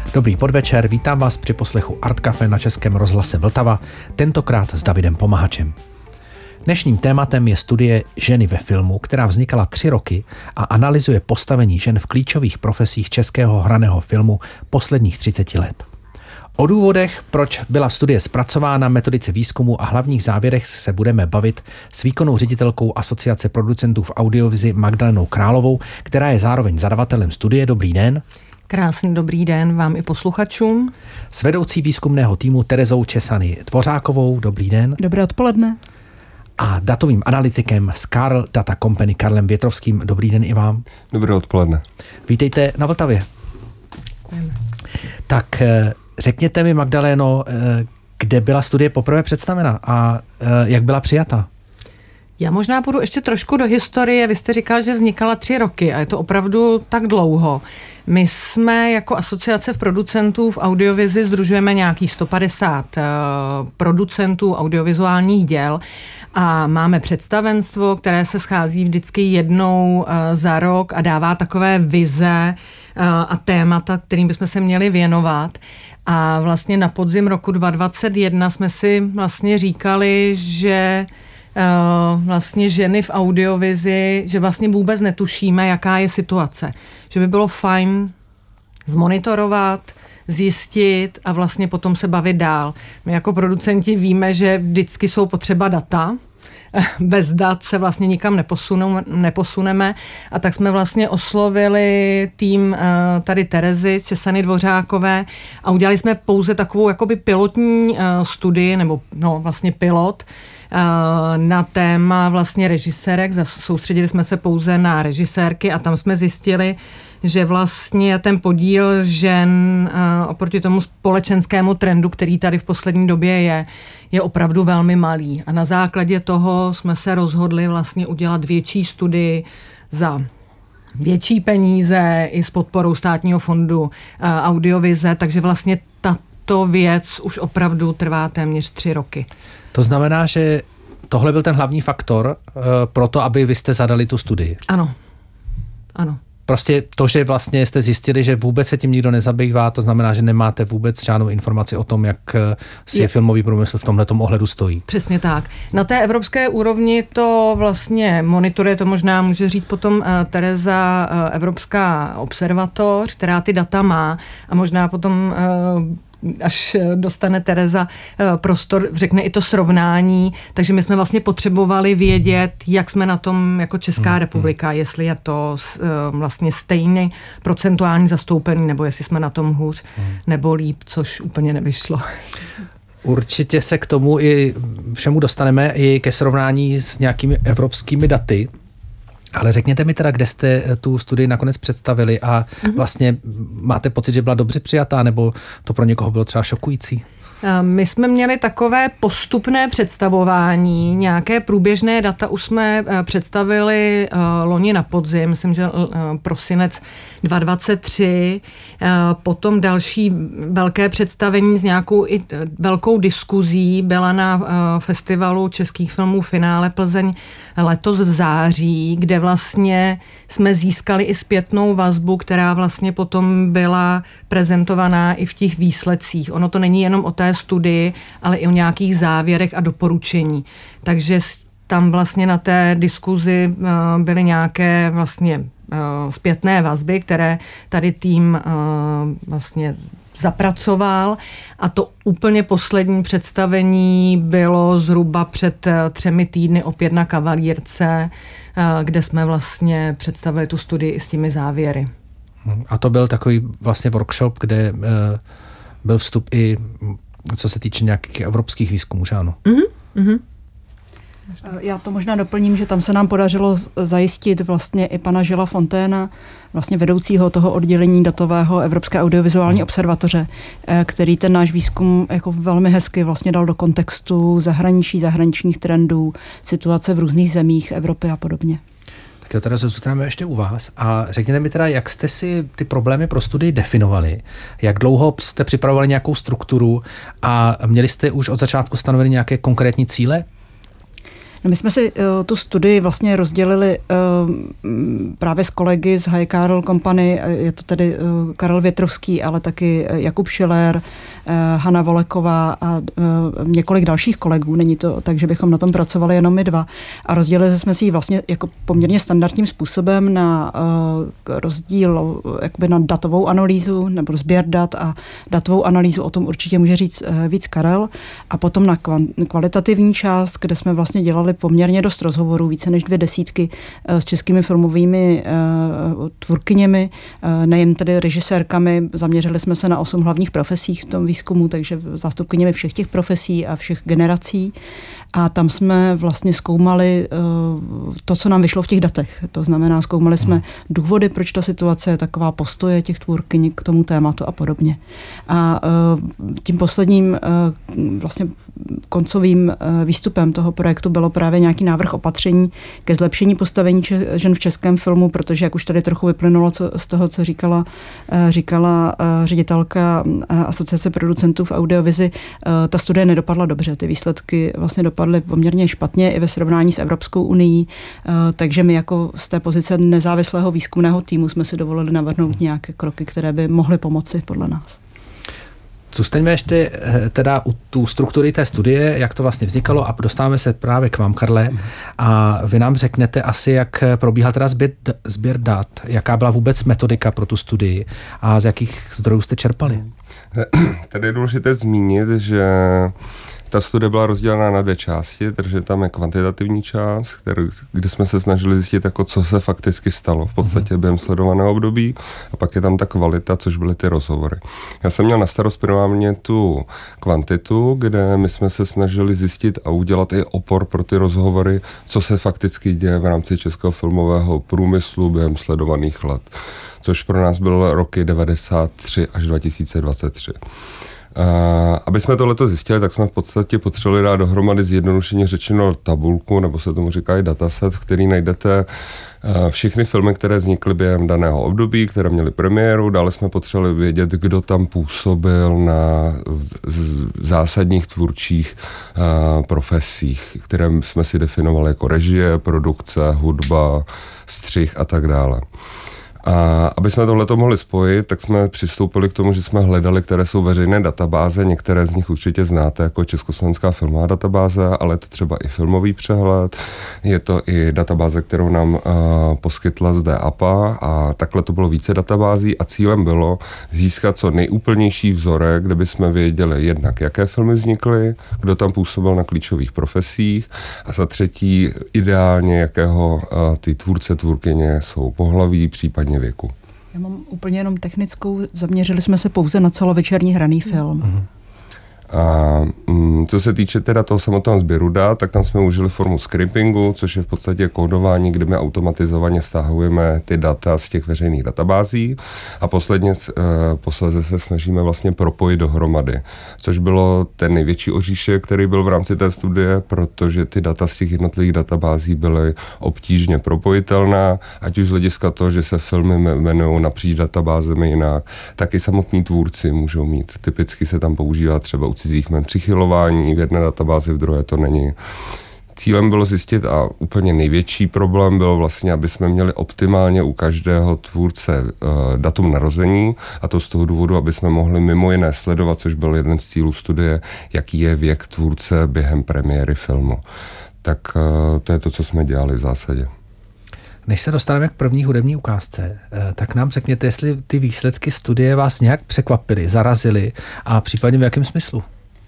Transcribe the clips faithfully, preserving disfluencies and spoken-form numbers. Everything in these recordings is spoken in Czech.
Dobrý podvečer, vítám vás při poslechu Art Café na Českém rozhlase Vltava, tentokrát s Davidem Pomahačem. Dnešním tématem je studie Ženy ve filmu, která vznikala tři roky a analyzuje postavení žen v klíčových profesích českého hraného filmu posledních třicet let. O důvodech, proč byla studie zpracována, metodice výzkumu a hlavních závěrech se budeme bavit s výkonnou ředitelkou Asociace producentů v audiovizi Magdalenou Královou, která je zároveň zadavatelem studie. Dobrý den. Krásný dobrý den vám i posluchačům. S vedoucí výzkumného týmu Terezou Česany Dvořákovou. Dobrý den. Dobré odpoledne. A datovým analytikem z Carl Data Company Karlem Větrovským. Dobrý den i vám. Dobré odpoledne. Vítejte na Vltavě. Děkujeme. Tak řekněte mi, Magdaléno, kde byla studie poprvé představena a jak byla přijata? Já možná půjdu ještě trošku do historie. Vy jste říkal, že vznikala tři roky a je to opravdu tak dlouho. My jsme jako asociace v producentů v audiovizi sdružujeme nějaký sto padesát uh, producentů audiovizuálních děl a máme představenstvo, které se schází vždycky jednou uh, za rok a dává takové vize uh, a témata, kterým bychom se měli věnovat. A vlastně na podzim roku dva tisíce dvacet jedna jsme si vlastně říkali, že Uh, vlastně ženy v audiovizi, že vlastně vůbec netušíme, jaká je situace. Že by bylo fajn zmonitorovat, zjistit a vlastně potom se bavit dál. My jako producenti víme, že vždycky jsou potřeba data. Bez dat se vlastně nikam neposuneme a tak jsme vlastně oslovili tým tady Terezy Česany Dvořákové a udělali jsme pouze takovou jakoby pilotní studii, nebo no vlastně pilot, na téma vlastně režisérek. Soustředili jsme se pouze na režisérky a tam jsme zjistili, že vlastně ten podíl žen oproti tomu společenskému trendu, který tady v poslední době je, je opravdu velmi malý. A na základě toho jsme se rozhodli vlastně udělat větší studii za větší peníze i s podporou Státního fondu audiovize, takže vlastně tato věc už opravdu trvá téměř tři roky. To znamená, že tohle byl ten hlavní faktor uh, pro to, aby vy jste zadali tu studii. Ano, ano. Prostě to, že vlastně jste zjistili, že vůbec se tím nikdo nezabývá, to znamená, že nemáte vůbec žádnou informaci o tom, jak si je filmový průmysl v tomhletom ohledu stojí. Přesně tak. Na té evropské úrovni to vlastně monitoruje, to možná může říct potom uh, Tereza, uh, Evropská observatoř, která ty data má a možná potom uh, až dostane Tereza prostor, řekne i to srovnání, takže my jsme vlastně potřebovali vědět, jak jsme na tom jako Česká hmm, republika, hmm. jestli je to vlastně stejný procentuální zastoupení, nebo jestli jsme na tom hůř hmm. nebo líp, což úplně nevyšlo. Určitě se k tomu i všemu dostaneme, i ke srovnání s nějakými evropskými daty. Ale řekněte mi teda, kde jste tu studii nakonec představili a vlastně máte pocit, že byla dobře přijatá, nebo to pro někoho bylo třeba šokující? My jsme měli takové postupné představování, nějaké průběžné data už jsme představili loni na podzim, myslím, že prosinec dva tisíce dvacet tři, potom další velké představení s nějakou i velkou diskuzí byla na festivalu českých filmů Finále Plzeň letos v září, kde vlastně jsme získali i zpětnou vazbu, která vlastně potom byla prezentovaná i v těch výsledcích. Ono to není jenom o té studii, ale i o nějakých závěrech a doporučení. Takže tam vlastně na té diskuzi byly nějaké vlastně zpětné vazby, které tady tým vlastně zapracoval a to úplně poslední představení bylo zhruba před třemi týdny opět na Kavalírce, kde jsme vlastně představili tu studii i s těmi závěry. A to byl takový vlastně workshop, kde byl vstup i co se týče nějakých evropských výzkumů, že ano? Mm-hmm. Mm-hmm. Já to možná doplním, že tam se nám podařilo zajistit vlastně i pana Žila Fonténa, vlastně vedoucího toho oddělení datového Evropské audiovizuální observatoře, který ten náš výzkum jako velmi hezky vlastně dal do kontextu zahraničí, zahraničních trendů, situace v různých zemích Evropy a podobně. Tak jo, teda zůstaneme ještě u vás a řekněte mi teda, jak jste si ty problémy pro studii definovali, jak dlouho jste připravovali nějakou strukturu a měli jste už od začátku stanoveny nějaké konkrétní cíle? No my jsme si uh, tu studii vlastně rozdělili uh, právě s kolegy z High Carl Company, je to tedy uh, Karel Větrovský, ale taky Jakub Schiller, uh, Hana Voleková a uh, několik dalších kolegů. Není to tak, že bychom na tom pracovali jenom my dva. A rozdělili jsme si ji vlastně jako poměrně standardním způsobem na uh, rozdíl jakoby na datovou analýzu nebo sběr dat a datovou analýzu, o tom určitě může říct uh, víc Karel. A potom na kvan- kvalitativní část, kde jsme vlastně dělali poměrně dost rozhovorů, více než dvě desítky s českými filmovými uh, tvůrkyněmi, uh, nejen tedy režisérkami. Zaměřili jsme se na osm hlavních profesích v tom výzkumu, takže zástupkyněmi všech těch profesí a všech generací. A tam jsme vlastně zkoumali uh, to, co nám vyšlo v těch datech. To znamená, zkoumali jsme důvody, proč ta situace je taková, postoje těch tvůrkyň k tomu tématu a podobně. A uh, tím posledním uh, vlastně koncovým uh, výstupem toho projektu bylo právě nějaký návrh opatření ke zlepšení postavení če- žen v českém filmu, protože jak už tady trochu vyplynulo co, z toho, co říkala, uh, říkala uh, ředitelka uh, Asociace producentů v audiovizi, uh, ta studie nedopadla dobře. Ty výsledky vlastně dopadly poměrně špatně i ve srovnání s Evropskou unií, uh, takže my jako z té pozice nezávislého výzkumného týmu jsme si dovolili navrhnout nějaké kroky, které by mohly pomoci podle nás. Zůstaňme ještě teda u tu struktury té studie, jak to vlastně vznikalo a dostáváme se právě k vám, Karle, a vy nám řeknete asi, jak probíhal teda sběr, sběr dat, jaká byla vůbec metodika pro tu studii a z jakých zdrojů jste čerpali. Tady je důležité zmínit, že ta studie byla rozdělena na dvě části, takže tam je kvantitativní část, který, kde jsme se snažili zjistit, jako co se fakticky stalo v podstatě během sledovaného období, a pak je tam ta kvalita, což byly ty rozhovory. Já jsem měl na starost primárně tu kvantitu, kde my jsme se snažili zjistit a udělat i opor pro ty rozhovory, co se fakticky děje v rámci českého filmového průmyslu během sledovaných let, což pro nás bylo roky devadesát tři až dva tisíce dvacet tři. Uh, aby jsme tohleto zjistili, tak jsme v podstatě potřebovali dát dohromady zjednodušeně řečeno tabulku, nebo se tomu říká i dataset, v který najdete uh, všechny filmy, které vznikly během daného období, které měly premiéru. Dále jsme potřebovali vědět, kdo tam působil na z, zásadních tvůrčích uh, profesích, které jsme si definovali jako režie, produkce, hudba, střih a tak dále. A aby jsme tohleto mohli spojit, tak jsme přistoupili k tomu, že jsme hledali, které jsou veřejné databáze. Některé z nich určitě znáte, jako Československá filmová databáze, ale je to třeba i filmový přehled. Je to i databáze, kterou nám uh, poskytla zde A P A, a takhle to bylo více databází a cílem bylo získat co nejúplnější vzorek, kde bychom věděli jednak, jaké filmy vznikly, kdo tam působil na klíčových profesích a za třetí ideálně, jakého uh, ty tvůrce, tvůrkyně jsou pohlaví, případně věku. Já mám úplně jenom technickou, zaměřili jsme se pouze na celovečerní hraný film. Mm-hmm. A mm, co se týče teda toho samotného sběru dat, tak tam jsme užili formu scriptingu, což je v podstatě kódování, kde my automatizovaně stahujeme ty data z těch veřejných databází a posledně e, posledně se snažíme vlastně propojit dohromady, což bylo ten největší oříšek, který byl v rámci té studie, protože ty data z těch jednotlivých databází byly obtížně propojitelná, ať už z hlediska toho, že se filmy jmenují napříč databázemi jinak, tak i samotní tvůrci můžou mít. Typicky se tam používá třeba u cizích jmen přichylování, v jedné databázi, v druhé to není. Cílem bylo zjistit a úplně největší problém byl vlastně, aby jsme měli optimálně u každého tvůrce uh, datum narození, a to z toho důvodu, aby jsme mohli mimo jiné sledovat, což byl jeden z cílů studie, jaký je věk tvůrce během premiéry filmu. Tak uh, to je to, co jsme dělali v zásadě. Než se dostaneme k první hudební ukázce, tak nám řekněte, jestli ty výsledky studie vás nějak překvapily, zarazily a případně v jakém smyslu?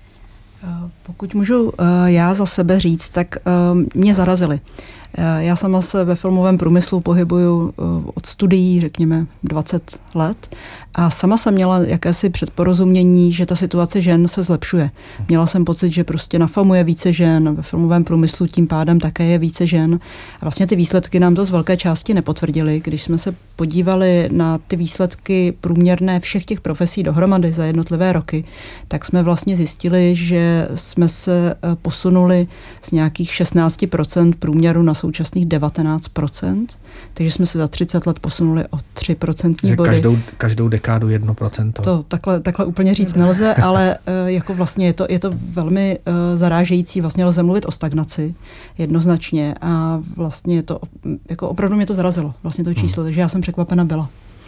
Pokud můžu já za sebe říct, tak mě zarazily. Já sama se ve filmovém průmyslu pohybuju od studií, řekněme, dvacet let a sama jsem měla jakési předporozumění, že ta situace žen se zlepšuje. Měla jsem pocit, že prostě na FAMu je více žen, ve filmovém průmyslu tím pádem také je více žen. A vlastně ty výsledky nám to z velké části nepotvrdily. Když jsme se podívali na ty výsledky průměrné všech těch profesí dohromady za jednotlivé roky, tak jsme vlastně zjistili, že jsme jsme se posunuli z nějakých šestnáct procent průměru na současných devatenáct procent, takže jsme se za třicet let posunuli o tři procentní body. Každou, každou dekádu jedno procento. To takhle, takhle úplně říct nelze, ale jako vlastně je to, je to velmi zarážející, vlastně lze mluvit o stagnaci jednoznačně a vlastně je to, jako opravdu mě to zarazilo, vlastně to číslo, hmm. takže já jsem překvapena byla.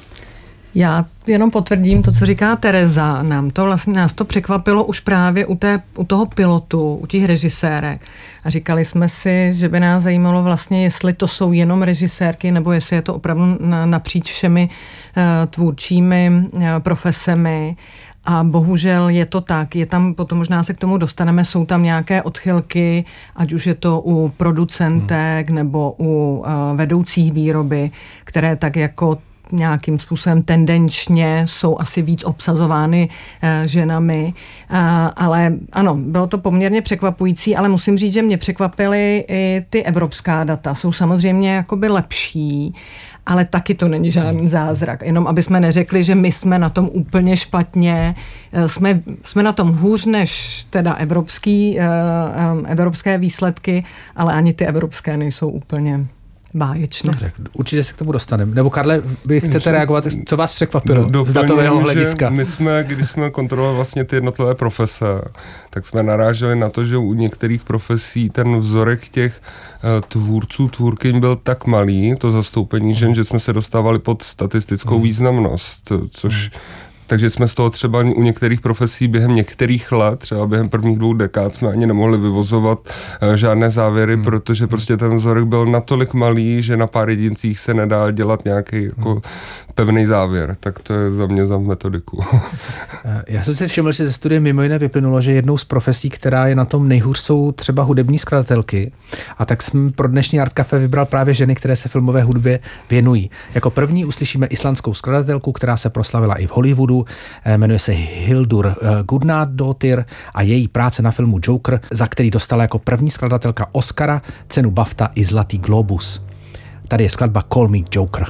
Já jenom potvrdím to, co říká Tereza. Nám to vlastně, nás to překvapilo už právě u, té, u toho pilotu, u těch režisérek. A říkali jsme si, že by nás zajímalo vlastně, jestli to jsou jenom režisérky, nebo jestli je to opravdu napříč všemi uh, tvůrčími uh, profesemi. A bohužel je to tak, je tam, potom možná se k tomu dostaneme, jsou tam nějaké odchylky, ať už je to u producentek hmm. nebo u uh, vedoucích výroby, které tak jako nějakým způsobem tendenčně jsou asi víc obsazovány e, ženami, e, ale ano, bylo to poměrně překvapující, ale musím říct, že mě překvapily i ty evropská data. Jsou samozřejmě jakoby lepší, ale taky to není žádný zázrak. Jenom aby jsme neřekli, že my jsme na tom úplně špatně, jsme, jsme na tom hůř než teda evropský, e, e, evropské výsledky, ale ani ty evropské nejsou úplně báječné. Dobře, určitě se k tomu dostaneme. Nebo Karle, vy chcete reagovat, co vás překvapilo do, z datového hlediska? My jsme, když jsme kontrolovali vlastně ty jednotlivé profese, tak jsme naráželi na to, že u některých profesí ten vzorek těch uh, tvůrců, tvůrkyň byl tak malý, to zastoupení žen, že jsme se dostávali pod statistickou hmm. významnost, což hmm. Takže jsme z toho třeba u některých profesí během některých let, třeba během prvních dvou dekád jsme ani nemohli vyvozovat uh, žádné závěry, hmm. protože prostě ten vzorek byl natolik malý, že na pár jedincích se nedá dělat nějaký jako hmm. pevný závěr. Tak to je za mě za metodiku. Já jsem si všiml, že ze studie mimo jiné vyplynulo, že jednou z profesí, která je na tom nejhůř, jsou třeba hudební skladatelky. A tak jsem pro dnešní Art Café vybral právě ženy, které se filmové hudbě věnují. Jako první uslyšíme islandskou skladatelku, která se proslavila i v Hollywoodu. Jmenuje se Hildur Guðnadóttir a její práce na filmu Joker, za který dostala jako první skladatelka Oscara, cenu BAFTA i Zlatý globus. Tady je skladba Call Me Joker.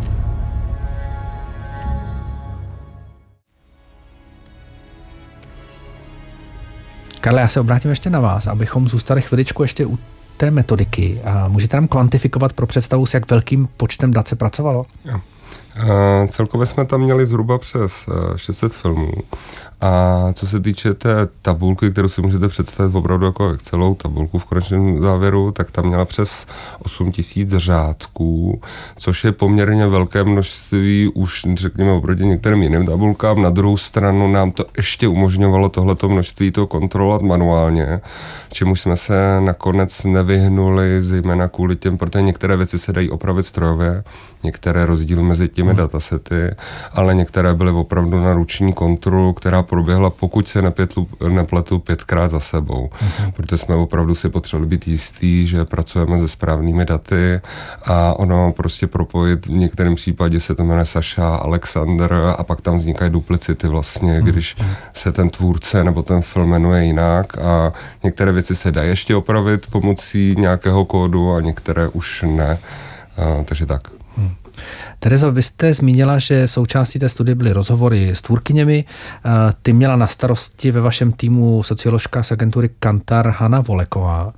Karle, já se obrátím ještě na vás, abychom zůstali chviličku ještě u té metodiky. A můžete nám kvantifikovat pro představu, s jak velkým počtem dat se pracovalo? Jo. Uh, celkově jsme tam měli zhruba přes uh, šest set filmů a co se týče té tabulky, kterou si můžete představit opravdu jako celou tabulku v konečném závěru, tak tam měla přes osm tisíc řádků, což je poměrně velké množství už řekněme oproti některým jiným tabulkám. Na druhou stranu nám to ještě umožňovalo tohleto množství to kontrolovat manuálně, čemu jsme se nakonec nevyhnuli, zejména kvůli těm, protože některé věci se dají opravit strojově, některé rozdíly mezi těmi hmm. datasety, ale některé byly opravdu na ruční kontrolu, která proběhla, pokud se nepětlu, nepletu, pětkrát za sebou. Hmm. Protože jsme opravdu si potřebovali být jistý, že pracujeme se správnými daty a ono prostě propojit, v některém případě se to jmenuje Saša, Alexander a pak tam vznikají duplicity vlastně, hmm. když se ten tvůrce nebo ten film jmenuje jinak a některé věci se dají ještě opravit pomocí nějakého kódu a některé už ne. A, takže tak. Hmm. Terezo, vy jste zmínila, že součástí té studie byly rozhovory s tvůrkyněmi. Ty měla na starosti ve vašem týmu socioložka z agentury Kantar Hana Voleková.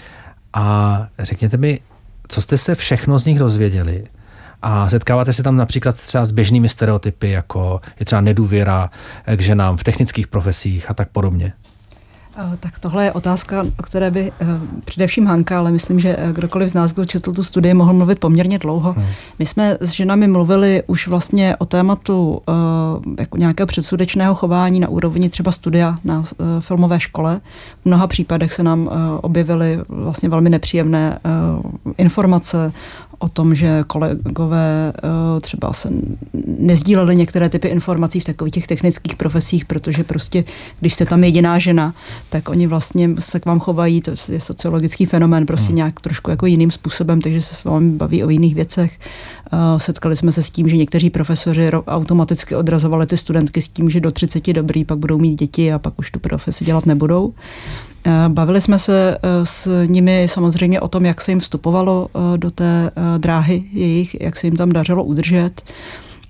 A řekněte mi, co jste se všechno z nich dozvěděli? A setkáváte se tam například třeba s běžnými stereotypy, jako je třeba nedůvěra k ženám v technických profesích a tak podobně? Tak tohle je otázka, o které by především Hanka, ale myslím, že kdokoliv z nás, kdo četl tu studii, mohl mluvit poměrně dlouho. Hmm. My jsme s ženami mluvili už vlastně o tématu jako nějakého předsudečného chování na úrovni třeba studia na filmové škole. V mnoha případech se nám objevily vlastně velmi nepříjemné informace o tom, že kolegové třeba se nezdíleli některé typy informací v takových těch technických profesích, protože prostě, když jste tam jediná žena, tak oni vlastně se k vám chovají, to je sociologický fenomén, prostě hmm. nějak trošku jako jiným způsobem, takže se s vámi baví o jiných věcech. Setkali jsme se s tím, že někteří profesoři automaticky odrazovali ty studentky s tím, že do třiceti dobrý, pak budou mít děti a pak už tu profesi dělat nebudou. Bavili jsme se s nimi samozřejmě o tom, jak se jim vstupovalo do té dráhy jejich, jak se jim tam dařilo udržet.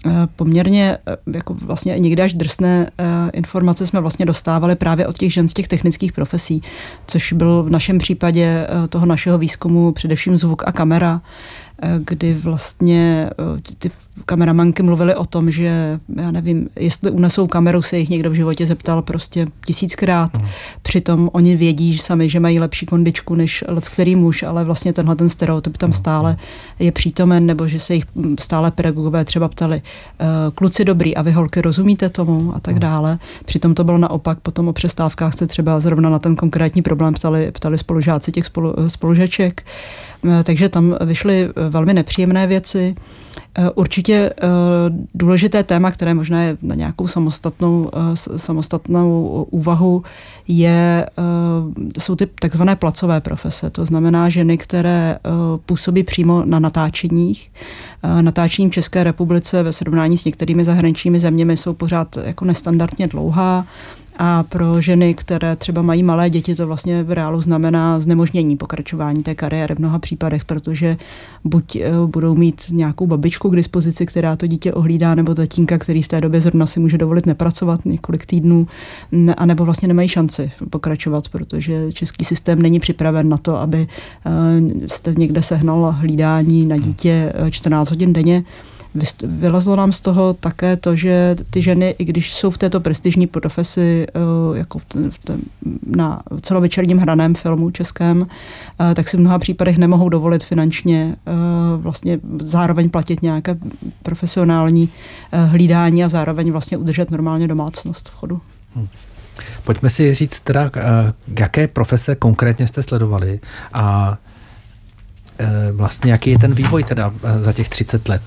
poměrně jako vlastně někdy až drsné informace jsme vlastně dostávali právě od těch žen z těch technických profesí, což byl v našem případě toho našeho výzkumu především zvuk a kamera, kdy vlastně ty kameramanky mluvily o tom, že já nevím, jestli unesou kameru, se jich někdo v životě zeptal prostě tisíckrát. Hmm. Přitom oni vědí sami, že mají lepší kondičku než leckterý muž, ale vlastně tenhle ten stereotyp tam stále je přítomen, nebo že se jich stále pedagogové třeba ptali, kluci dobrý a vy holky rozumíte tomu a tak dále. Přitom to bylo naopak, potom o přestávkách se třeba zrovna na ten konkrétní problém ptali, ptali spolužáci těch spolu, spolužaček. Takže tam vyšly velmi nepříjemné věci. Určitě důležité téma, které možná je na nějakou samostatnou, samostatnou úvahu, je, jsou ty takzvané placové profese. To znamená ženy, které působí přímo na natáčeních. Natáčení v České republice ve srovnání s některými zahraničními zeměmi jsou pořád jako nestandardně dlouhá. A pro ženy, které třeba mají malé děti, to vlastně v reálu znamená znemožnění pokračování té kariéry v mnoha případech, protože buď budou mít nějakou babičku k dispozici, která to dítě ohlídá, nebo tatínka, který v té době zrovna si může dovolit nepracovat několik týdnů, anebo vlastně nemají šanci pokračovat, protože český systém není připraven na to, aby jste někde sehnal hlídání na dítě čtrnáct hodin denně. Vylezlo nám z toho také to, že ty ženy, i když jsou v této prestižní profesi jako v tém, na celovečerním hraném filmu českém, tak si v mnoha případech nemohou dovolit finančně vlastně zároveň platit nějaké profesionální hlídání a zároveň vlastně udržet normálně domácnost v chodu. Hmm. Pojďme si říct teda, jaké profese konkrétně jste sledovali a vlastně jaký je ten vývoj teda za těch třicet let?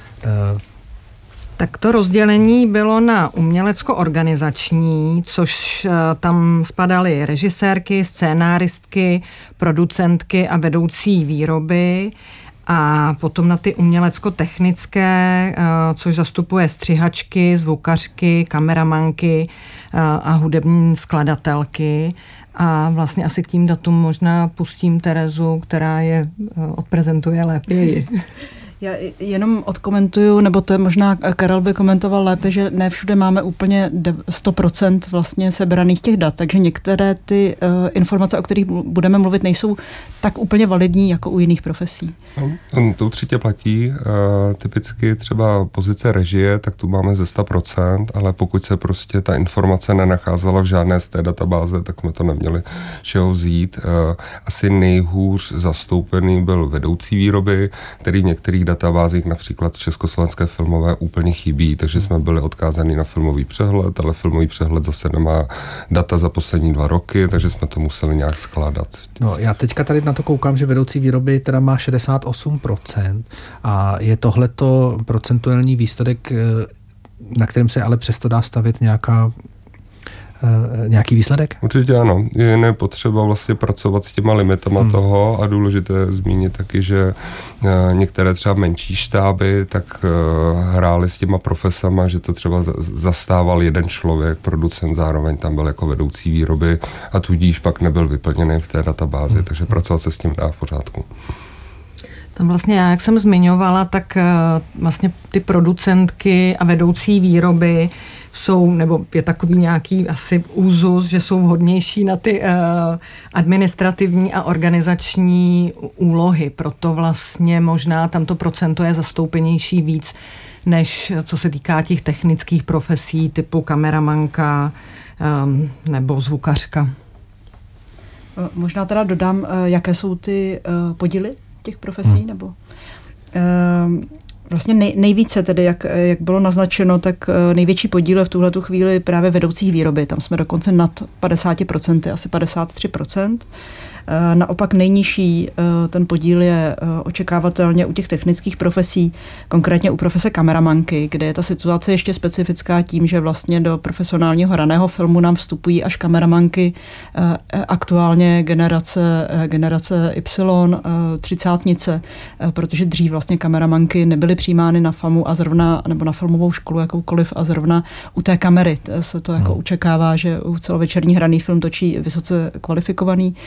Tak to rozdělení bylo na umělecko-organizační, což tam spadaly režisérky, scénáristky, producentky a vedoucí výroby, a potom na ty umělecko-technické, což zastupuje střihačky, zvukařky, kameramanky a hudební skladatelky. A vlastně asi k tím datům možná pustím Terezu, která je odprezentuje lépe. Já jenom odkomentuju, nebo to je možná Karel by komentoval lépe, že ne všude máme úplně sto procent vlastně sebraných těch dat, takže některé ty uh, informace, o kterých budeme mluvit, nejsou tak úplně validní jako u jiných profesí. No, to určitě platí. Uh, typicky třeba pozice režie, tak tu máme ze sto procent, ale pokud se prostě ta informace nenacházela v žádné z té databáze, tak jsme to neměli čeho vzít. Uh, asi nejhůř zastoupený byl vedoucí výroby, který v některých databázích, například v Československé filmové, úplně chybí, takže jsme byli odkázaní na filmový přehled, ale filmový přehled zase nemá data za poslední dva roky, takže jsme to museli nějak skládat. No, já teďka tady na to koukám, že vedoucí výroby teda má šedesát osm procent a je tohleto procentuální výsledek, na kterém se ale přesto dá stavit nějaká nějaký výsledek? Určitě ano. Je potřeba vlastně pracovat s těma limitama hmm. toho a důležité zmínit taky, že některé třeba menší štáby tak hrály s těma profesama, že to třeba zastával jeden člověk, producent, zároveň tam byl jako vedoucí výroby a tudíž pak nebyl vyplněný v té databázi, hmm. takže pracovat se s tím dá v pořádku. Tam vlastně já, jak jsem zmiňovala, tak vlastně ty producentky a vedoucí výroby jsou, nebo je takový nějaký asi úzus, že jsou vhodnější na ty uh, administrativní a organizační úlohy. Proto vlastně možná tamto procento je zastoupenější víc, než co se týká těch technických profesí typu kameramanka um, nebo zvukařka. Možná teda dodám, jaké jsou ty uh, podíly těch profesí, hmm. nebo... Uh, Vlastně nej, nejvíce tedy, jak, jak bylo naznačeno, tak největší podíl je v tuhletu chvíli právě vedoucích výroby. Tam jsme dokonce nad padesát procent, asi padesát tři procent. Naopak nejnižší ten podíl je očekávatelně u těch technických profesí, konkrétně u profese kameramanky, kde je ta situace ještě specifická tím, že vlastně do profesionálního hraného filmu nám vstupují až kameramanky aktuálně generace, generace Y, třicátnice, protože dřív vlastně kameramanky nebyly přijímány na FAMu a zrovna, nebo na filmovou školu jakoukoliv a zrovna u té kamery se to jako očekává, že u celovečerní hraný film točí vysoce kvalifikovaný kameraman.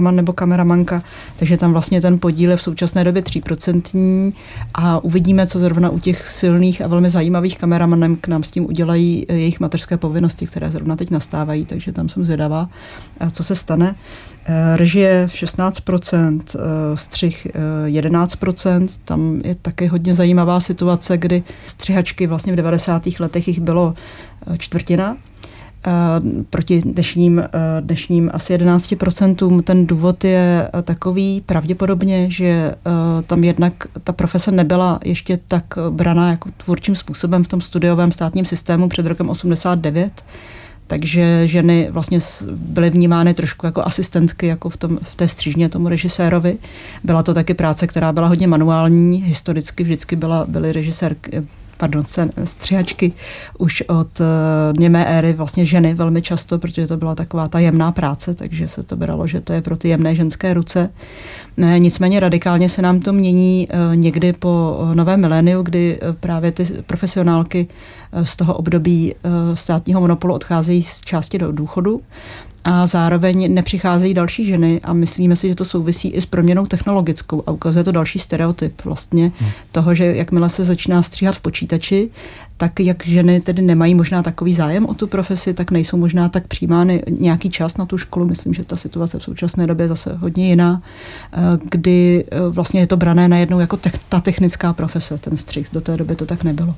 kameraman nebo kameramanka, takže tam vlastně ten podíl je v současné době tři procenta a uvidíme, co zrovna u těch silných a velmi zajímavých kameramanů k nám s tím udělají jejich mateřské povinnosti, které zrovna teď nastávají, takže tam jsem zvědavá, co se stane. Režie šestnáct procent, střih jedenáct procent, tam je taky hodně zajímavá situace, kdy střihačky vlastně v devadesátých letech jich bylo čtvrtina, proti dnešním, dnešním asi jedenáct procent. Ten důvod je takový pravděpodobně, že tam jednak ta profese nebyla ještě tak braná jako tvůrčím způsobem v tom studiovém státním systému před rokem osmdesát devět, takže ženy vlastně byly vnímány trošku jako asistentky, jako v, tom, v té střížně tomu režisérovi. Byla to taky práce, která byla hodně manuální, historicky vždycky byla, byly režisérky, pardon, střihačky už od uh, němé éry vlastně ženy velmi často, protože to byla taková ta jemná práce, takže se to bralo, že to je pro ty jemné ženské ruce. Ne, nicméně radikálně se nám to mění uh, někdy po uh, novém miléniu, kdy uh, právě ty profesionálky uh, z toho období uh, státního monopolu odcházejí z části do důchodu a zároveň nepřicházejí další ženy a myslíme si, že to souvisí i s proměnou technologickou a ukazuje to další stereotyp vlastně hmm. toho, že jakmile se začíná stříhat v počítači, tak jak ženy tedy nemají možná takový zájem o tu profesi, tak nejsou možná tak přijímány nějaký čas na tu školu. Myslím, že ta situace v současné době je zase hodně jiná, kdy vlastně je to brané najednou jako te- ta technická profese, ten střih. Do té doby to tak nebylo.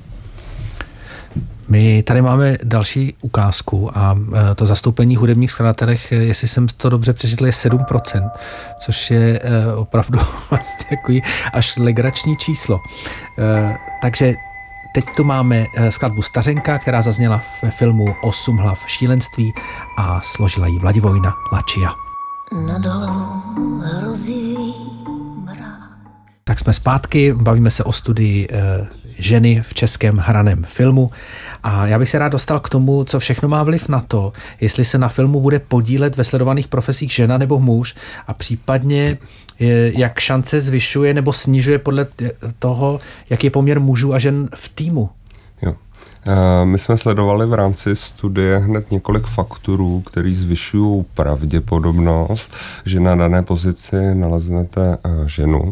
My tady máme další ukázku a to zastoupení hudebních skladatelech, jestli jsem to dobře přečetl, je sedm procent, což je opravdu vlastně takový až legrační číslo. Takže teď tu máme skladbu Stařenka, která zazněla v filmu Osm hlav šílenství a složila ji Vladivojna Lačia. Nadalou hrozí mrák. Tak jsme zpátky, bavíme se o studii ženy v českém hraném filmu a já bych se rád dostal k tomu, co všechno má vliv na to, jestli se na filmu bude podílet ve sledovaných profesích žena nebo muž a případně jak šance zvyšuje nebo snižuje podle toho, jaký je poměr mužů a žen v týmu. Jo. My jsme sledovali v rámci studie hned několik faktorů, které zvyšují pravděpodobnost, že na dané pozici naleznete ženu.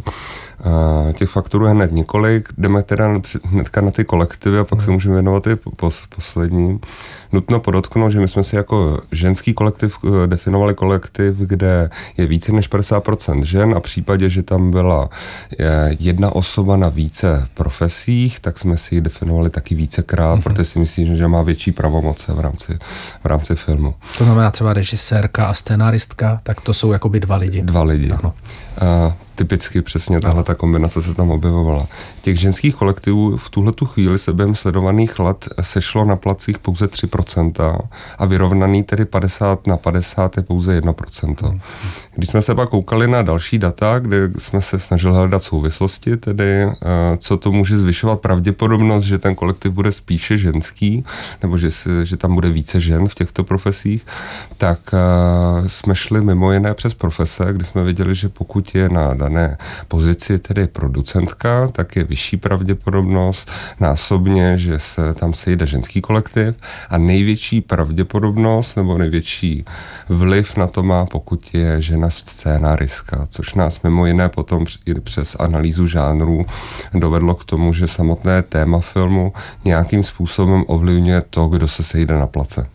A těch faktorů je hned několik, jdeme teda hnedka na ty kolektivy a pak se můžeme věnovat i pos, posledním. Nutno podotknout, že my jsme si jako ženský kolektiv definovali kolektiv, kde je více než padesát procent žen a v případě, že tam byla jedna osoba na více profesích, tak jsme si ji definovali taky vícekrát, mm-hmm. protože si myslím, že má větší pravomoce v rámci, v rámci filmu. To znamená třeba režisérka a scénáristka, tak to jsou jakoby dva lidi. Dva lidi. Ano. A typicky přesně tahle ta kombinace se tam objevovala. Těch ženských kolektivů v tuhletu chvíli se během sledovaných let sešlo na placích pouze tři procenta a vyrovnaný tedy padesát na padesát je pouze jedno procento. Když jsme se pak koukali na další data, kde jsme se snažili hledat souvislosti, tedy co to může zvyšovat pravděpodobnost, že ten kolektiv bude spíše ženský, nebo že, si, že tam bude více žen v těchto profesích, tak jsme šli mimo jiné přes profese, kdy jsme věděli, že pokud je na dané pozici tedy producentka, tak je vyšší pravděpodobnost násobně, že se tam sejde ženský kolektiv a největší pravděpodobnost nebo největší vliv na to má, pokud je žena scénáristka, což nás mimo jiné potom přes analýzu žánrů dovedlo k tomu, že samotné téma filmu nějakým způsobem ovlivňuje to, kdo se sejde na place.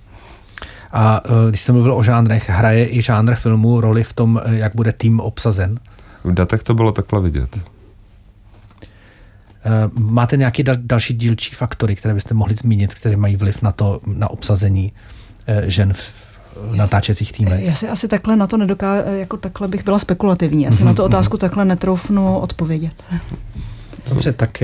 A když jste mluvil o žánrech, hraje i žánr filmu roli v tom, jak bude tým obsazen? V datech to bylo takhle vidět. Máte nějaké dal, další dílčí faktory, které byste mohli zmínit, které mají vliv na to, na obsazení žen v natáčecích týmech? Já si asi takhle na to nedokážu, jako takhle bych byla spekulativní. Já si mm-hmm. na tu otázku takhle netroufnu odpovědět. Dobře, tak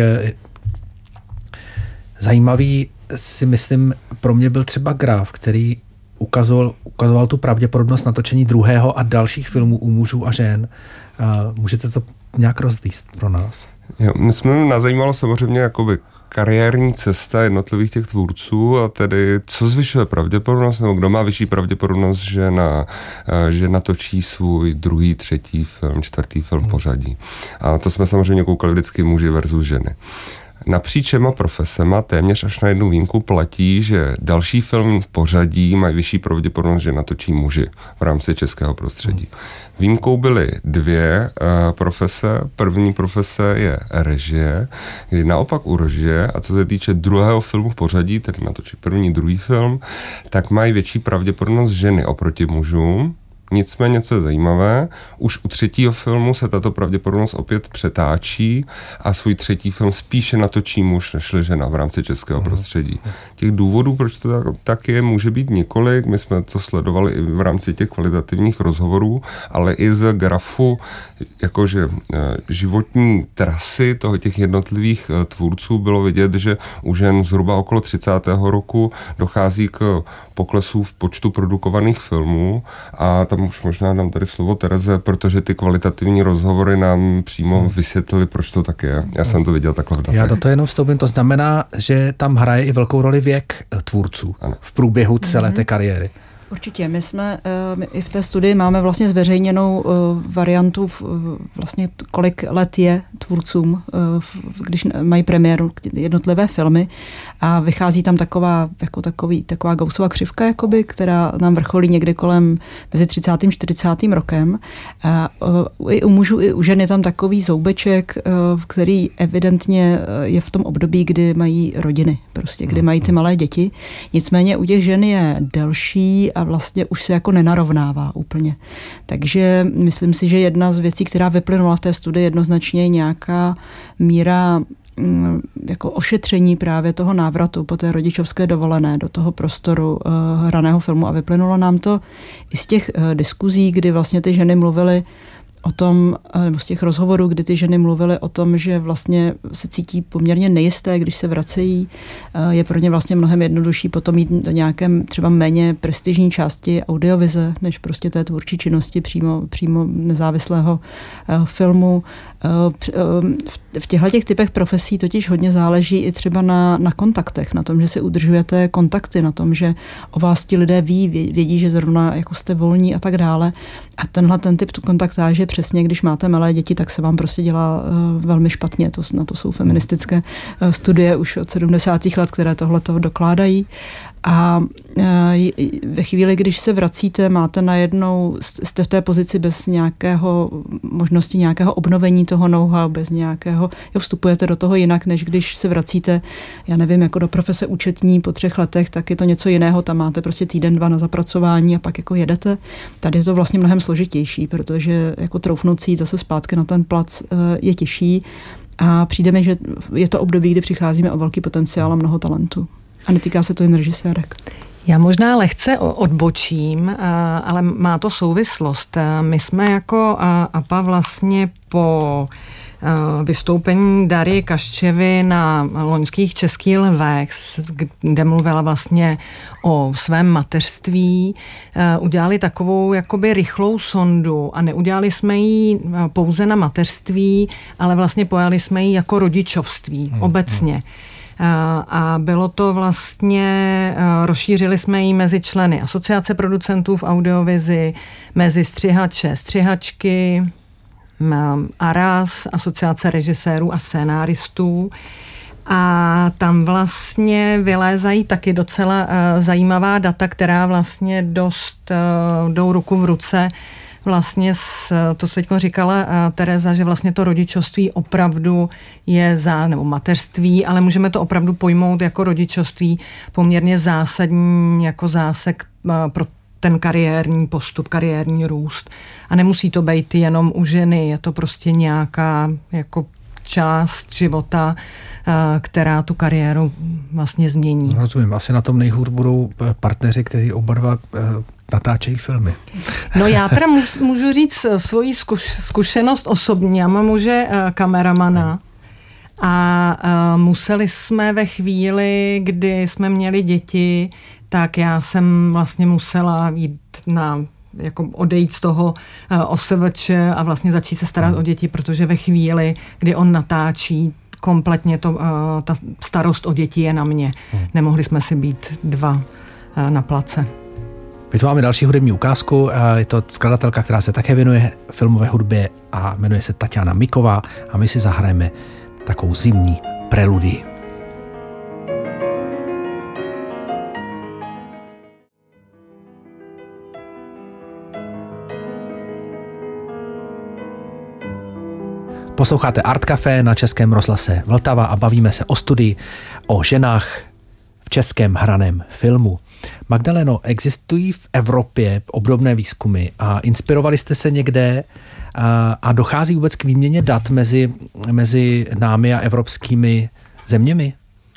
zajímavý si myslím, pro mě byl třeba graf, který ukazoval, ukazoval tu pravděpodobnost natočení druhého a dalších filmů u mužů a žen. Můžete to nějak rozvíct pro nás? Jo, my jsme nás zajímalo samozřejmě jakoby kariérní cesta jednotlivých těch tvůrců a tedy co zvyšuje pravděpodobnost, nebo kdo má vyšší pravděpodobnost, že, na, že natočí svůj druhý, třetí film, čtvrtý film pořadí. A to jsme samozřejmě koukali vždycky muži versus ženy. Napříč všema profesema téměř až na jednu výjimku platí, že další film v pořadí mají vyšší pravděpodobnost, že natočí muži v rámci českého prostředí. Výjimkou byly dvě uh, profese. První profese je režie, kdy naopak u režie, a co se týče druhého filmu v pořadí, tedy natočí první, druhý film, tak mají větší pravděpodobnost ženy oproti mužům. Nicméně, co je zajímavé, už u třetího filmu se tato pravděpodobnost opět přetáčí a svůj třetí film spíše natočí muž než žena v rámci českého prostředí. Těch důvodů, proč to tak, tak je, může být několik. My jsme to sledovali i v rámci těch kvalitativních rozhovorů, ale i z grafu jakože životní trasy toho těch jednotlivých tvůrců bylo vidět, že u žen zhruba okolo třicátého roku dochází k poklesu v počtu produkovaných filmů a tam už možná dám tady slovo Tereze, protože ty kvalitativní rozhovory nám přímo hmm. vysvětlili, proč to tak je. Já jsem to viděl takhle v datech. Já do toho jenom vstoupím, to znamená, že tam hraje i velkou roli věk tvůrců ano. v průběhu celé té kariéry. Určitě. My jsme my i v té studii máme vlastně zveřejněnou variantu, vlastně kolik let je tvůrcům, když mají premiéru jednotlivé filmy a vychází tam taková, jako takový, taková Gaussova křivka, jakoby, která nám vrcholí někdy kolem mezi třicátým a čtyřicátým rokem. A i u mužů, i u žen je tam takový zoubeček, který evidentně je v tom období, kdy mají rodiny, prostě, kdy mají ty malé děti. Nicméně u těch žen je delší a vlastně už se jako nenarovnává úplně. Takže myslím si, že jedna z věcí, která vyplynula v té studii, jednoznačně je nějaká míra jako ošetření právě toho návratu po té rodičovské dovolené do toho prostoru uh, hraného filmu a vyplynulo nám to i z těch uh, diskuzí, kdy vlastně ty ženy mluvily o tom, nebo z těch rozhovorů, kdy ty ženy mluvily o tom, že vlastně se cítí poměrně nejisté, když se vracejí. Je pro ně vlastně mnohem jednodušší potom jít do nějaké třeba méně prestižní části audiovize, než prostě té tvůrčí činnosti přímo, přímo nezávislého filmu. V těchto těch typech profesí totiž hodně záleží i třeba na, na kontaktech, na tom, že si udržujete kontakty, na tom, že o vás ti lidé ví, vědí, že zrovna jako jste volní a tak dále. A tenhle ten typ kontaktáže přesně, když máte malé děti, tak se vám prostě dělá uh, velmi špatně. To, na to jsou feministické uh, studie už od sedmdesátých let, které tohleto dokládají. A uh, ve chvíli, když se vracíte, máte najednou, jste v té pozici bez nějakého možnosti nějakého obnovení toho know-how, bez nějakého, jo, vstupujete do toho jinak, než když se vracíte, já nevím, jako do profese účetní po třech letech, tak je to něco jiného, tam máte prostě týden, dva na zapracování a pak jako jedete. Tady je to vlastně mnohem složitější, protože jako troufnout si jít zase zpátky na ten plac je těžší a přijde mi, že je to období, kdy přicházíme o velký potenciál a mnoho talentu. A netýká se to jen režisérek. Já možná lehce odbočím, ale má to souvislost. My jsme jako á pé á vlastně po vystoupení Darji Kaščevy na loňských Českých lvech, kde mluvila vlastně o svém mateřství, udělali takovou jakoby rychlou sondu a neudělali jsme ji pouze na mateřství, ale vlastně pojali jsme ji jako rodičovství hmm. obecně. A bylo to vlastně, rozšířili jsme ji mezi členy Asociace producentů v audiovizi, mezi střihače, střihačky, A R A S, Asociace režisérů a scénáristů. A tam vlastně vylézají taky docela zajímavá data, která vlastně dost jdou ruku v ruce vlastně s, to, co teď říkala Tereza, že vlastně to rodičovství opravdu je za, nebo mateřství, ale můžeme to opravdu pojmout jako rodičovství poměrně zásadní, jako zásek pro ten kariérní postup, kariérní růst. A nemusí to být jenom u ženy, je to prostě nějaká jako část života, která tu kariéru vlastně změní. No, rozumím, asi na tom nejhůř budou partneři, kteří oba dva natáčejí filmy. No já teda můžu říct svoji zkuš, zkušenost osobní. Já mám muže kameramana a museli jsme ve chvíli, kdy jsme měli děti, tak já jsem vlastně musela jít na jako odejít z toho O S V Č a vlastně začít se starat hmm. o děti, protože ve chvíli, kdy on natáčí, kompletně to, ta starost o děti je na mě. Hmm. Nemohli jsme si být dva na place. My tu máme další hudební ukázku. Je to skladatelka, která se také věnuje filmové hudbě a jmenuje se Tatiana Miková a my si zahrajeme takovou zimní Preludii. Posloucháte Art Café na Českém rozhlase Vltava a bavíme se o studii o ženách v českém hraném filmu. Magdaleno, existují v Evropě obdobné výzkumy a inspirovali jste se někde a, a dochází vůbec k výměně dat mezi, mezi námi a evropskými zeměmi?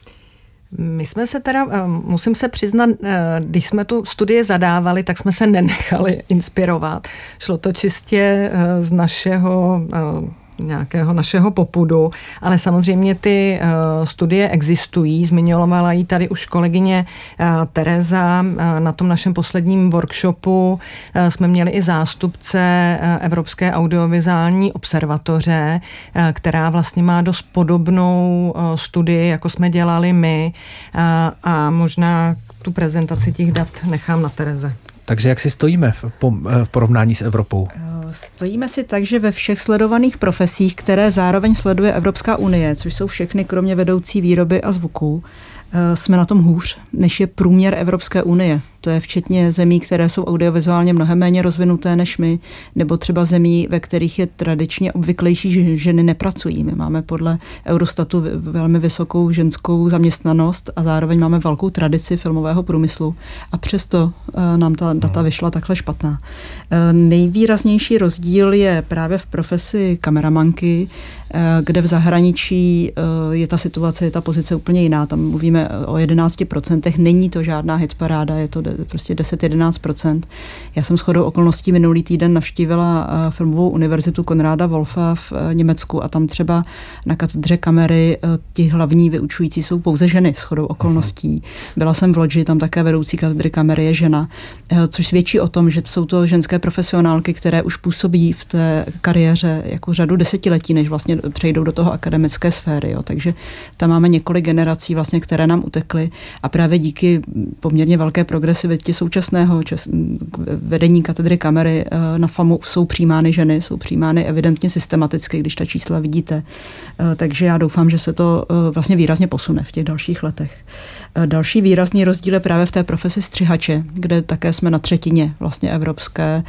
My jsme se teda, musím se přiznat, když jsme tu studii zadávali, tak jsme se nenechali inspirovat. Šlo to čistě z našeho nějakého našeho popudu, ale samozřejmě ty uh, studie existují. Zmiňovala ji tady už kolegyně uh, Tereza. Uh, na tom našem posledním workshopu uh, jsme měli i zástupce uh, Evropské audiovizuální observatoře, uh, která vlastně má dost podobnou uh, studii, jako jsme dělali my. Uh, a možná tu prezentaci těch dat nechám na Tereze. Takže jak si stojíme v, po, v porovnání s Evropou? Stojíme si tak, že ve všech sledovaných profesích, které zároveň sleduje Evropská unie, což jsou všechny kromě vedoucí výroby a zvuků, jsme na tom hůř, než je průměr Evropské unie. To je včetně zemí, které jsou audiovizuálně mnohem méně rozvinuté než my, nebo třeba zemí, ve kterých je tradičně obvyklejší, že ženy nepracují. My máme podle Eurostatu velmi vysokou ženskou zaměstnanost a zároveň máme velkou tradici filmového průmyslu. A přesto nám ta data vyšla takhle špatná. Nejvýraznější rozdíl je právě v profesi kameramanky, kde v zahraničí je ta situace, je ta pozice úplně jiná. Tam mluvíme o jedenáct procent, není to žádná hitparáda, je to prostě deset až jedenáct procent. Já jsem shodou okolností minulý týden navštívila filmovou univerzitu Konráda Wolfa v Německu a tam třeba na katedře kamery ti hlavní vyučující jsou pouze ženy shodou okolností. Byla jsem v Lodži, tam také vedoucí katedry kamery je žena, což svědčí o tom, že jsou to ženské profesionálky, které už působí v té kariéře jako řadu desetiletí, než vlastně přejdou do toho akademické sféry. Jo. Takže tam máme několik generací, vlastně, které nám utekly a právě díky poměrně velké progresivitě současného čas, vedení katedry kamery na FAMu jsou přijímány ženy, jsou přijímány evidentně systematicky, když ta čísla vidíte. Takže já doufám, že se to vlastně výrazně posune v těch dalších letech. Další výrazný rozdíl je právě v té profesi střihače, kde také jsme na třetině vlastně evropské,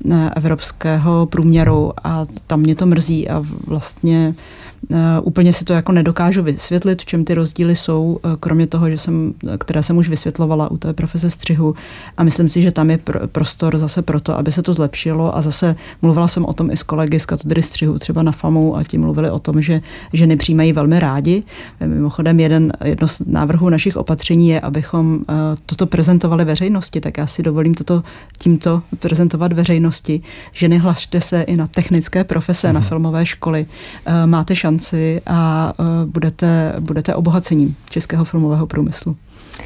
evropského průměru a tam mě to mrzí a vlastně Uh, úplně si to jako nedokážu vysvětlit, v čem ty rozdíly jsou, uh, kromě toho, že jsem, které jsem už vysvětlovala u té profese střihu a myslím si, že tam je pr- prostor zase proto, aby se to zlepšilo a zase mluvila jsem o tom i s kolegy z katedry střihu, třeba na FAMu a ti mluvili o tom, že ženy přijímají velmi rádi. Mimochodem jeden, jedno z návrhů našich opatření je, abychom uh, toto prezentovali veřejnosti, tak já si dovolím toto tímto prezentovat veřejnosti. Ženy, hlašte se i na technické profese, mhm. na filmové školy. Uh, máte šanci a uh, budete, budete obohacením českého filmového průmyslu.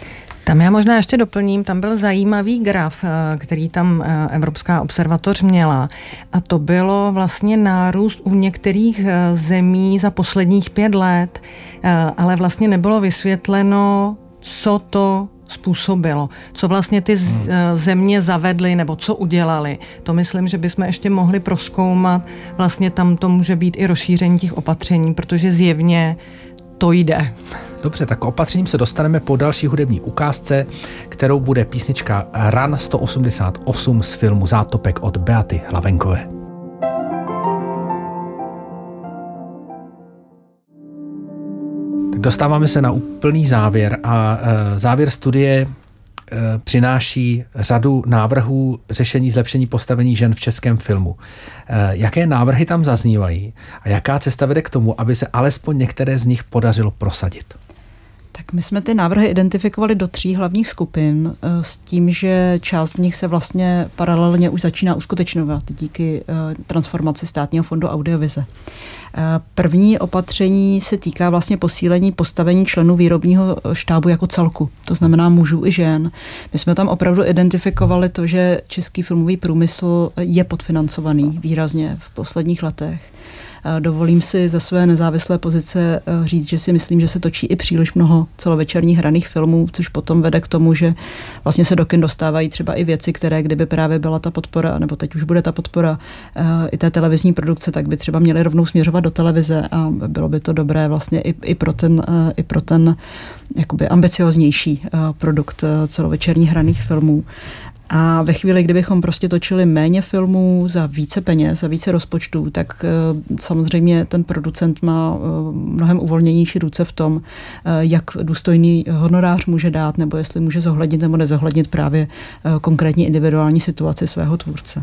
Tam já možná ještě doplním, tam byl zajímavý graf, který tam Evropská observatoř měla a to bylo vlastně nárůst u některých zemí za posledních pět let, ale vlastně nebylo vysvětleno, co to způsobilo, co vlastně ty země zavedly nebo co udělali. To myslím, že bychom ještě mohli prozkoumat. Vlastně tam to může být i rozšíření těch opatření, protože zjevně to jde. Dobře, tak k opatřením se dostaneme po další hudební ukázce, kterou bude písnička Run sto osmdesát osm z filmu Zátopek od Beaty Hlavenkové. Dostáváme se na úplný závěr a závěr studie přináší řadu návrhů řešení zlepšení postavení žen v českém filmu. Jaké návrhy tam zaznívají a jaká cesta vede k tomu, aby se alespoň některé z nich podařilo prosadit? Tak my jsme ty návrhy identifikovali do tří hlavních skupin s tím, že část z nich se vlastně paralelně už začíná uskutečňovat díky transformaci Státního fondu audiovize. První opatření se týká vlastně posílení postavení členů výrobního štábu jako celku, to znamená mužů i žen. My jsme tam opravdu identifikovali to, že český filmový průmysl je podfinancovaný výrazně v posledních letech. Dovolím si ze své nezávislé pozice říct, že si myslím, že se točí i příliš mnoho celovečerních hraných filmů, což potom vede k tomu, že vlastně se do kin dostávají třeba i věci, které kdyby právě byla ta podpora, nebo teď už bude ta podpora i té televizní produkce, tak by třeba měly rovnou směřovat do televize a bylo by to dobré vlastně i, i pro ten, i pro ten jakoby ambicioznější produkt celovečerních hraných filmů. A ve chvíli, kdybychom prostě točili méně filmů za více peněz, za více rozpočtů, tak samozřejmě ten producent má mnohem uvolněnější ruce v tom, jak důstojný honorář může dát, nebo jestli může zohlednit nebo nezohlednit právě konkrétní individuální situaci svého tvůrce.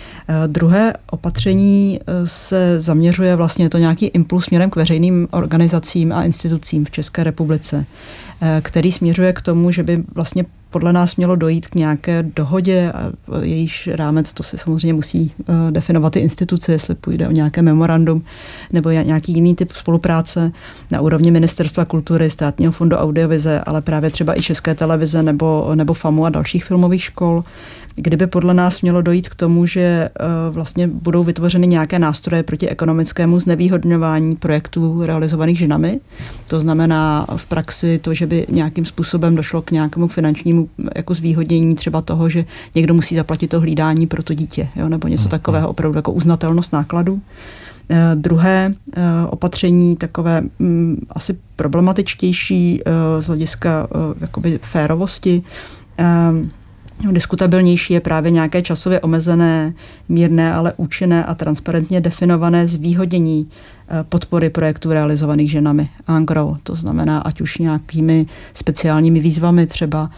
Druhé opatření se zaměřuje vlastně, je to nějaký impuls směrem k veřejným organizacím a institucím v České republice, který směřuje k tomu, že by vlastně podle nás mělo dojít k nějaké dohodě a jejíž rámec, to si samozřejmě musí definovat i instituce, jestli půjde o nějaké memorandum nebo nějaký jiný typ spolupráce na úrovni Ministerstva kultury, Státního fondu audiovize, ale právě třeba i České televize nebo, nebo FAMu a dalších filmových škol, kdyby podle nás mělo dojít k tomu, že vlastně budou vytvořeny nějaké nástroje proti ekonomickému znevýhodňování projektů realizovaných ženami. To znamená v praxi to, že by nějakým způsobem došlo k nějakému finančnímu jako zvýhodnění třeba toho, že někdo musí zaplatit to hlídání pro to dítě, jo, nebo něco takového, opravdu jako uznatelnost nákladů. Eh, druhé eh, opatření, takové mm, asi problematičtější eh, z hlediska eh, jakoby férovosti, eh, diskutabilnější je právě nějaké časově omezené, mírné, ale účinné a transparentně definované zvýhodnění podpory projektů realizovaných ženami en gros. To znamená, ať už nějakými speciálními výzvami třeba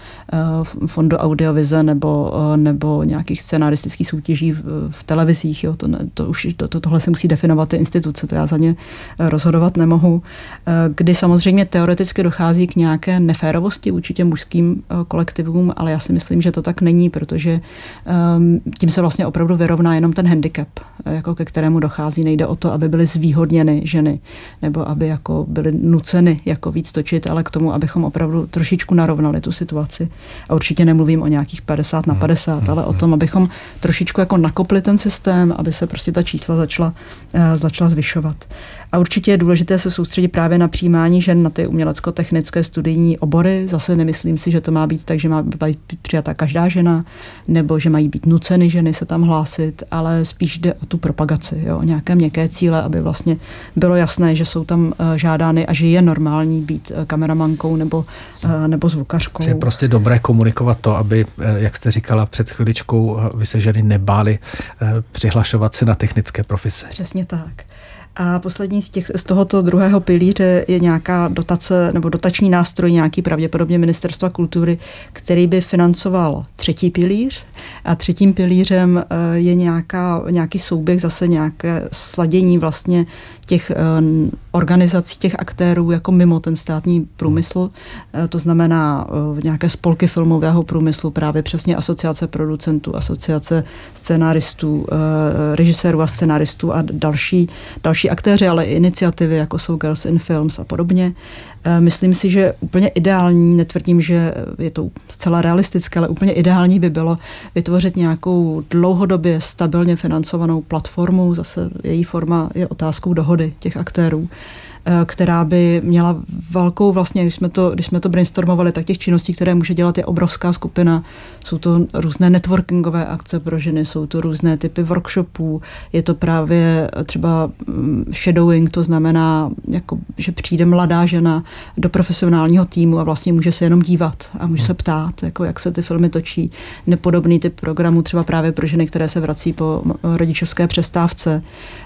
fondu audiovize nebo, nebo nějakých scenaristických soutěží v, v televizích. Jo. To, to už, to, to, tohle se musí definovat ty instituce, to já za ně rozhodovat nemohu. Kdy samozřejmě teoreticky dochází k nějaké neférovosti vůči těm mužským kolektivům, ale já si myslím, že to tak není, protože um, tím se vlastně opravdu vyrovná jenom ten handicap, jako ke kterému dochází. Nejde o to, aby byly zvýhodněny ženy, nebo aby jako byly nuceny jako víc točit, ale k tomu, abychom opravdu trošičku narovnali tu situaci. A určitě nemluvím o nějakých padesát na padesát, ale o tom, abychom trošičku jako nakopli ten systém, aby se prostě ta čísla začala, uh, začala zvyšovat. A určitě je důležité se soustředit právě na přijímání žen na ty umělecko-technické studijní obory. Zase nemyslím si, že to má být tak, že má být přijata každá žena, nebo že mají být nuceny ženy se tam hlásit, ale spíš jde o tu propagaci, jo, o nějaké měkké cíle, aby vlastně bylo jasné, že jsou tam žádány a že je normální být kameramankou nebo, nebo zvukařkou. Že je prostě dobré komunikovat to, aby, jak jste říkala před chviličkou, vy se ženy nebály přihlašovat se na technické profese. Přesně tak. A poslední z, těch, z tohoto druhého pilíře je nějaká dotace nebo dotační nástroj, nějaký pravděpodobně Ministerstva kultury, který by financoval třetí pilíř. A třetím pilířem je nějaká, nějaký souběh, zase nějaké sladění vlastně těch organizací, těch aktérů jako mimo ten státní průmysl. To znamená nějaké spolky filmového průmyslu, právě přesně asociace producentů, asociace scenáristů, režisérů a scenáristů a další, další aktéři, ale i iniciativy, jako jsou Girls in Films a podobně. Myslím si, že úplně ideální, netvrdím, že je to zcela realistické, ale úplně ideální by bylo vytvořit nějakou dlouhodobě stabilně financovanou platformu, zase její forma je otázkou dohody těch aktérů, která by měla velkou vlastně, když jsme to, když jsme to brainstormovali, tak těch činností, které může dělat, je obrovská skupina. Jsou to různé networkingové akce pro ženy, jsou to různé typy workshopů, je to právě třeba shadowing, to znamená, jako, že přijde mladá žena do profesionálního týmu a vlastně může se jenom dívat a může se ptát, jako, jak se ty filmy točí. Nepodobný typ programů třeba právě pro ženy, které se vrací po rodičovské přestávce.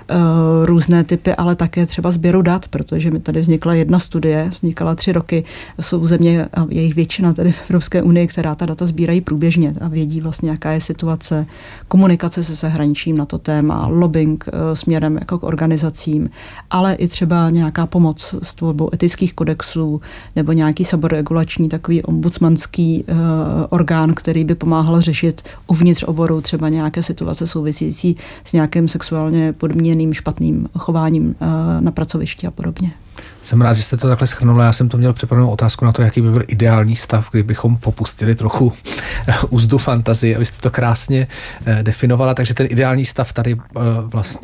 Různé typy, ale také třeba sběru dat, protože mi tady vznikla jedna studie, vznikala tři roky, jsou země a jejich většina tady v Evropské unii, která ta data sbírají průběžně a vědí vlastně, jaká je situace, komunikace se zahraničím na to téma, lobbying směrem jako k organizacím, ale i třeba nějaká pomoc s tvorbou etických kodexů nebo nějaký samoregulační takový ombudsmanský uh, orgán, který by pomáhal řešit uvnitř oboru třeba nějaké situace související s nějakým sexuálně podmíněným špatným chováním uh, na pracovišti a podobně. Jsem rád, že jste to takhle shrnula. Já jsem to měl připravenou otázku na to, jaký by byl ideální stav, kdybychom popustili trochu úzdu fantazii, abyste to krásně definovala. Takže ten ideální stav tady vlastně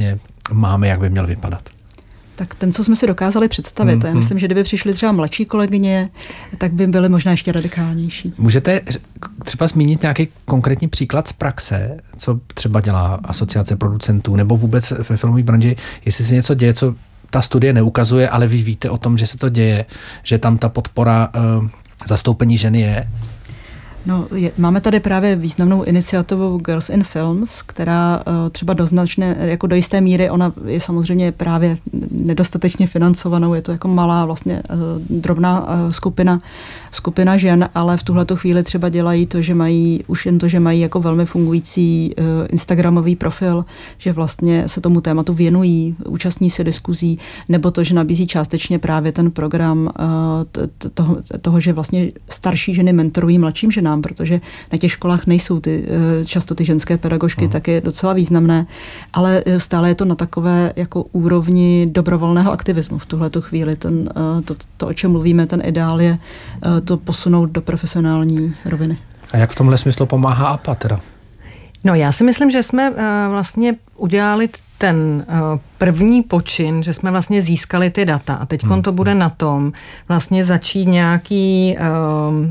máme, jak by měl vypadat? Tak ten, co jsme si dokázali představit. Hmm, Já myslím, že kdyby přišly třeba mladší kolegyně, tak by byly možná ještě radikálnější. Můžete třeba zmínit nějaký konkrétní příklad z praxe, co třeba dělá asociace producentů nebo vůbec ve filmové branži, jestli se něco děje, co ta studie neukazuje, ale vy víte o tom, že se to děje, že tam ta podpora uh, zastoupení ženy je? No, je, máme tady právě významnou iniciativu Girls in Films, která uh, třeba do značné, jako do jisté míry, ona je samozřejmě právě nedostatečně financovanou, je to jako malá vlastně uh, drobná uh, skupina, skupina žen, ale v tuhletu chvíli třeba dělají to, že mají, už jen to, že mají jako velmi fungující uh, instagramový profil, že vlastně se tomu tématu věnují, účastní se diskuzí, nebo to, že nabízí částečně právě ten program uh, t- t- toho, toho, že vlastně starší ženy mentorují mladším ženám, protože na těch školách nejsou ty, často ty ženské pedagožky, hmm. tak je docela významné, ale stále je to na takové jako úrovni dobrovolného aktivismu v tuhletu chvíli. Ten, to, to, o čem mluvíme, ten ideál je to posunout do profesionální roviny. A jak v tomhle smyslu pomáhá A P A teda? No já si myslím, že jsme uh, vlastně udělali ten uh, první počin, že jsme vlastně získali ty data a teď hmm. to bude na tom vlastně začít nějaký uh,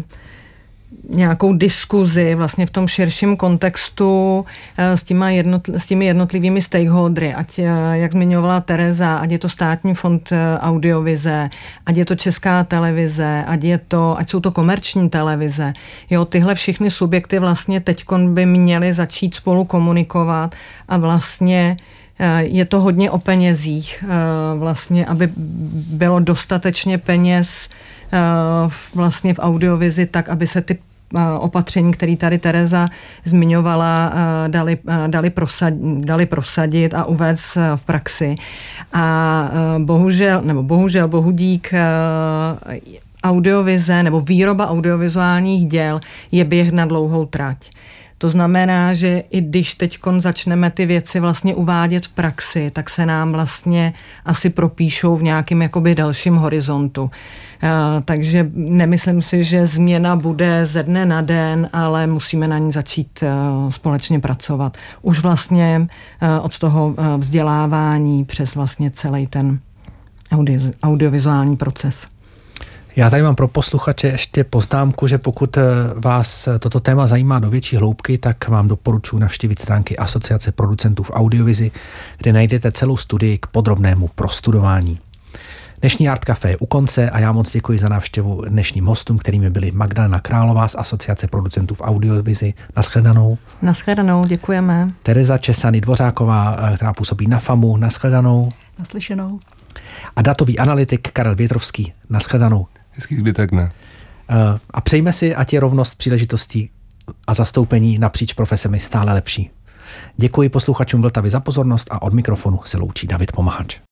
nějakou diskuzi vlastně v tom širším kontextu s, těma jednotl- s těmi jednotlivými stakeholdery, ať, jak zmiňovala Tereza, ať je to Státní fond audiovize, ať je to Česká televize, ať, je to, ať jsou to komerční televize. Jo, tyhle všechny subjekty vlastně teďkon by měly začít spolu komunikovat a vlastně je to hodně o penězích, vlastně, aby bylo dostatečně peněz vlastně v audiovizi, tak aby se ty opatření, které tady Tereza zmiňovala, dali, dali, prosadit, dali prosadit a uvést v praxi. A bohužel, nebo bohužel, bohudík, audiovize nebo výroba audiovizuálních děl je běh na dlouhou trať. To znamená, že i když teďkon začneme ty věci vlastně uvádět v praxi, tak se nám vlastně asi propíšou v nějakém jakoby dalším horizontu. Uh, takže nemyslím si, že změna bude ze dne na den, ale musíme na ní začít uh, společně pracovat. Už vlastně uh, od toho uh, vzdělávání přes vlastně celý ten audio, audiovizuální proces. Já tady mám pro posluchače ještě poznámku, že pokud vás toto téma zajímá do větší hloubky, tak vám doporučuji navštívit stránky Asociace producentů v audiovizi, kde najdete celou studii k podrobnému prostudování. Dnešní Art Café je u konce a já moc děkuji za návštěvu dnešním hostům, kterými byli Magdalena Králová z Asociace producentů v audiovizi. Naschledanou. Naschledanou, děkujeme. Tereza Česany Dvořáková, která působí na FAMu. Naschledanou. Naslyšenou. A datový analytik Karel Větrovský. Naschledanou. Hezký zbytek dne. A přejme si, ať je rovnost příležitostí a zastoupení napříč profesemi stále lepší. Děkuji posluchačům Vltavy za pozornost a od mikrofonu se loučí David Pomahač.